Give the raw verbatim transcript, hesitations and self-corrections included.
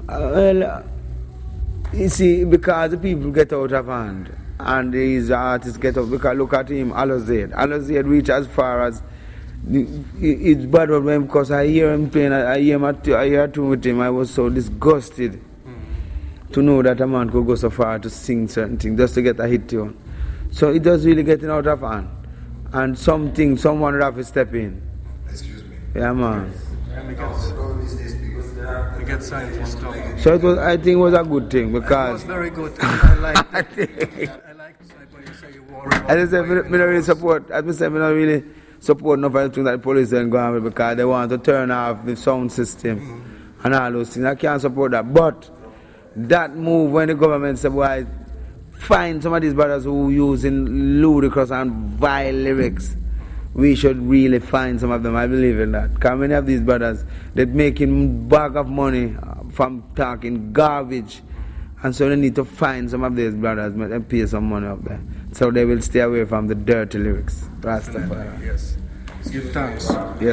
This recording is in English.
Uh, well, uh, you see, because the people get out of hand and these artists get out, because look at him, Alozade. Alozade reached as far as it's bad with him because I hear him playing, I hear him, I hear tune with him, I was so disgusted mm-hmm. to know that a man could go so far to sing certain things just to get a hit tune. So it does really getting out of hand. And something, someone would have to step in. Excuse me. Yeah, man. We get signed for stuff. So it was, I think it was a good thing because... It was very good. I like it. I like when you say you worry about As I said, I don't really support, as I said, I don't really support enough of the things that the police are going with because they want to turn off the sound system mm-hmm. and all those things. I can't support that. But that move when the government said, well, find some of these brothers who using ludicrous and vile lyrics, we should really find some of them. I believe in that. Because many of these brothers, they're making bag of money from talking garbage. And so they need to find some of these brothers and pay some money up there. So they will stay away from the dirty lyrics. Rastafari. Yes. Give thanks. Yes.